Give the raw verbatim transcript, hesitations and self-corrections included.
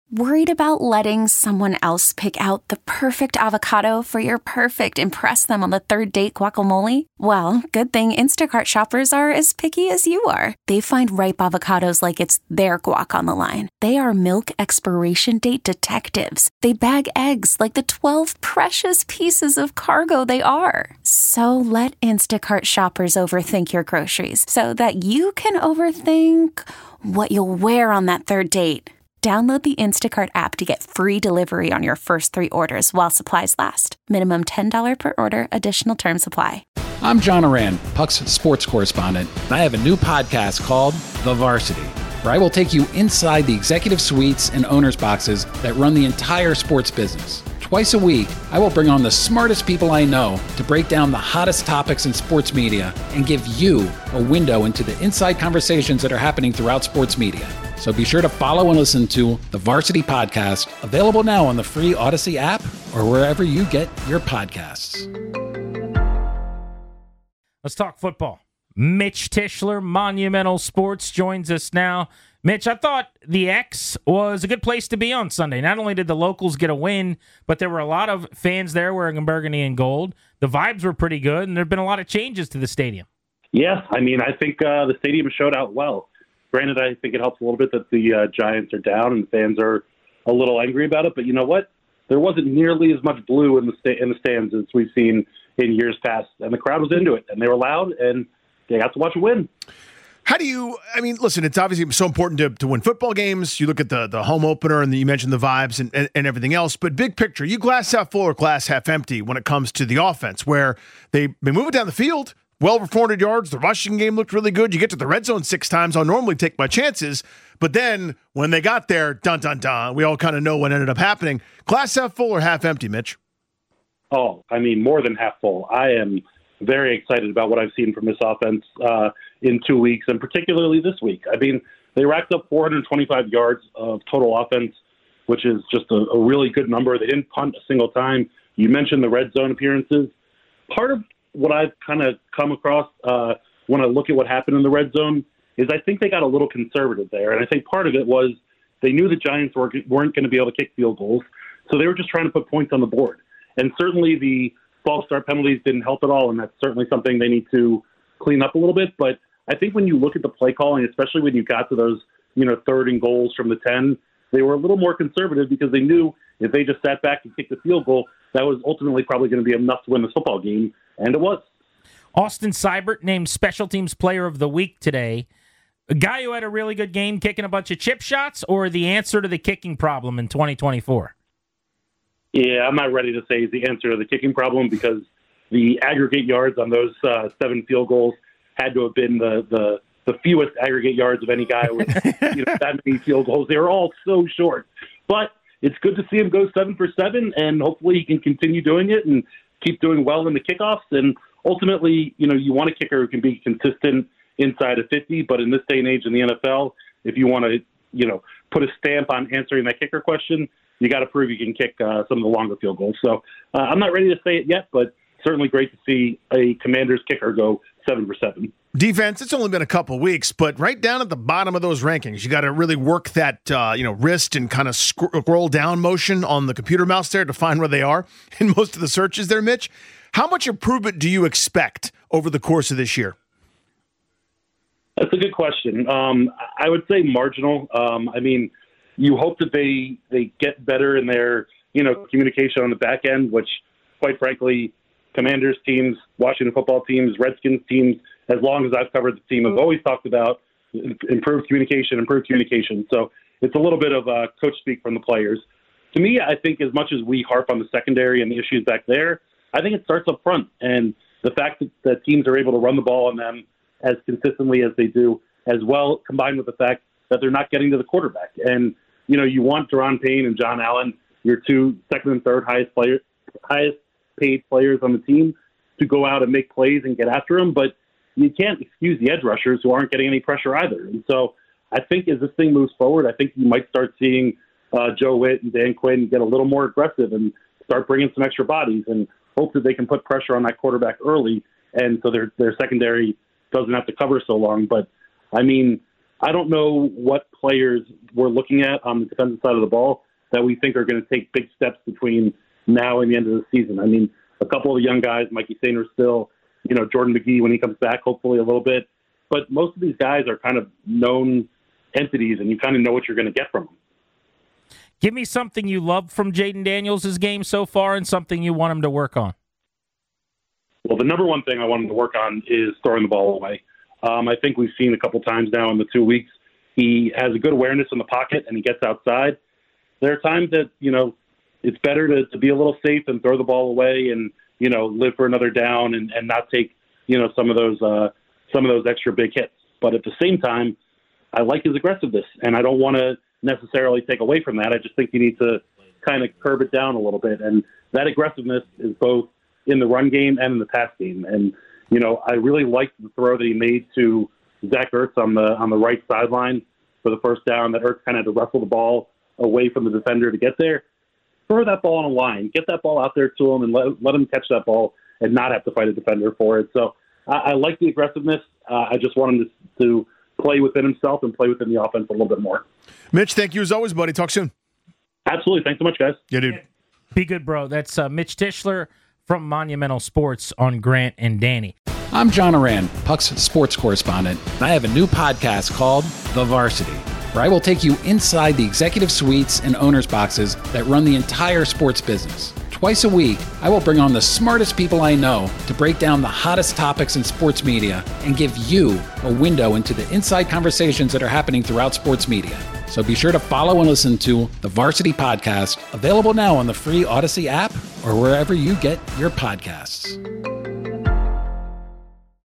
Worried about letting someone else pick out the perfect avocado for your perfect impress them on the third date guacamole? Well, good thing Instacart shoppers are as picky as you are. They find ripe avocados like it's their guac on the line. They are milk expiration date detectives. They bag eggs like the twelve precious pieces of cargo they are. So let Instacart shoppers overthink your groceries so that you can overthink what you'll wear on that third date. Download the Instacart app to get free delivery on your first three orders while supplies last. Minimum ten dollars per order. Additional terms apply. I'm John Oran, Puck's sports correspondent, and I have a new podcast called The Varsity, where I will take you inside the executive suites and owners' boxes that run the entire sports business. Twice a week, I will bring on the smartest people I know to break down the hottest topics in sports media and give you a window into the inside conversations that are happening throughout sports media. So be sure to follow and listen to the Varsity Podcast, available now on the free Odyssey app or wherever you get your podcasts. Let's talk football. Mitch Tischler, Monumental Sports, joins us now. Mitch, I thought the X was a good place to be on Sunday. Not only did the locals get a win, but there were a lot of fans there wearing burgundy and gold. The vibes were pretty good, and there have been a lot of changes to the stadium. Yeah, I mean, I think uh, the stadium showed out well. Granted, I think it helps a little bit that the uh, Giants are down and fans are a little angry about it. But you know what? There wasn't nearly as much blue in the sta- in the stands as we've seen in years past, and the crowd was into it, and they were loud, and they got to watch a win. How do you, I mean, listen, it's obviously so important to, to win football games. You look at the the home opener, and the, you mentioned the vibes and, and, and everything else. But big picture, you glass half full or glass half empty when it comes to the offense, where they, they move it down the field, well over four hundred yards. The rushing game looked really good. You get to the red zone six times. I'll normally take my chances. But then when they got there, dun, dun, dun, we all kind of know what ended up happening. Glass half full or half empty, Mitch? Oh, I mean, more than half full. I am very excited about what I've seen from this offense uh, in two weeks, and particularly this week. I mean, they racked up four hundred twenty-five yards of total offense, which is just a, a really good number. They didn't punt a single time. You mentioned the red zone appearances. Part of what I've kind of come across uh, when I look at what happened in the red zone is I think they got a little conservative there. And I think part of it was they knew the Giants were, weren't going to be able to kick field goals, so they were just trying to put points on the board. And certainly the false start penalties didn't help at all, and that's certainly something they need to clean up a little bit. But I think when you look at the play calling, especially when you got to those, you know, third and goals from the ten, they were a little more conservative because they knew if they just sat back and kicked the field goal, that was ultimately probably going to be enough to win this football game, and it was. Austin Seibert named Special Teams Player of the Week today. A guy who had a really good game kicking a bunch of chip shots, or the answer to the kicking problem in twenty twenty-four? Yeah, I'm not ready to say the answer to the kicking problem because the aggregate yards on those uh, seven field goals had to have been the, the, the fewest aggregate yards of any guy with you know, that many field goals. They were all so short. But it's good to see him go seven for seven, and hopefully he can continue doing it and keep doing well in the kickoffs. And ultimately, you know, you want a kicker who can be consistent inside of fifty, but in this day and age in the N F L, if you want to, you know, put a stamp on answering that kicker question, you got to prove you can kick uh, some of the longer field goals. So uh, I'm not ready to say it yet, but certainly great to see a Commanders kicker go seven for seven. Defense, it's only been a couple weeks, but right down at the bottom of those rankings, you got to really work that uh, you know wrist and kind of scroll down motion on the computer mouse there to find where they are in most of the searches there, Mitch. How much improvement do you expect over the course of this year? That's a good question. Um, I would say marginal. Um, I mean, you hope that they they get better in their you know communication on the back end, which, quite frankly, Commanders teams, Washington football teams, Redskins teams, as long as I've covered the team, have always talked about improved communication, improved communication. So it's a little bit of uh, coach speak from the players. To me, I think as much as we harp on the secondary and the issues back there, I think it starts up front. And the fact that, that teams are able to run the ball on them as consistently as they do, as well, combined with the fact that they're not getting to the quarterback. And, you know, you want Daron Payne and John Allen, your two second and third highest players, highest paid players on the team, to go out and make plays and get after them. But you can't excuse the edge rushers who aren't getting any pressure either. And so I think as this thing moves forward, I think you might start seeing uh, Joe Witt and Dan Quinn get a little more aggressive and start bringing some extra bodies and hope that they can put pressure on that quarterback early. And so their, their secondary doesn't have to cover so long. But I mean, I don't know what players we're looking at on the defensive side of the ball that we think are going to take big steps between now and the end of the season. I mean, a couple of the young guys, Mikey Sainer still, you know, Jordan McGee when he comes back, hopefully a little bit. But most of these guys are kind of known entities, and you kind of know what you're going to get from them. Give me something you love from Jayden Daniels' game so far and something you want him to work on. Well, the number one thing I want him to work on is throwing the ball away. Um, I think we've seen a couple times now in the two weeks, he has a good awareness in the pocket and he gets outside. There are times that, you know, it's better to, to be a little safe and throw the ball away and, you know, live for another down and, and not take, you know, some of those uh, some of those extra big hits. But at the same time, I like his aggressiveness, and I don't want to necessarily take away from that. I just think you need to kind of curb it down a little bit. And that aggressiveness is both in the run game and in the pass game. And, you know, I really liked the throw that he made to Zach Ertz on the on the right sideline for the first down, that Ertz kind of had to wrestle the ball away from the defender to get there. Throw that ball on a line. Get that ball out there to him and let, let him catch that ball and not have to fight a defender for it. So I, I like the aggressiveness. Uh, I just want him to, to play within himself and play within the offense a little bit more. Mitch, thank you as always, buddy. Talk soon. Absolutely. Thanks so much, guys. Yeah, dude. Be good, bro. That's uh, Mitch Tischler from Monumental Sports on Grant and Danny. I'm John Oran, Puck's sports correspondent, and I have a new podcast called The Varsity, where I will take you inside the executive suites and owners' boxes that run the entire sports business. Twice a week, I will bring on the smartest people I know to break down the hottest topics in sports media and give you a window into the inside conversations that are happening throughout sports media. So be sure to follow and listen to the Varsity Podcast, available now on the free Odyssey app or wherever you get your podcasts.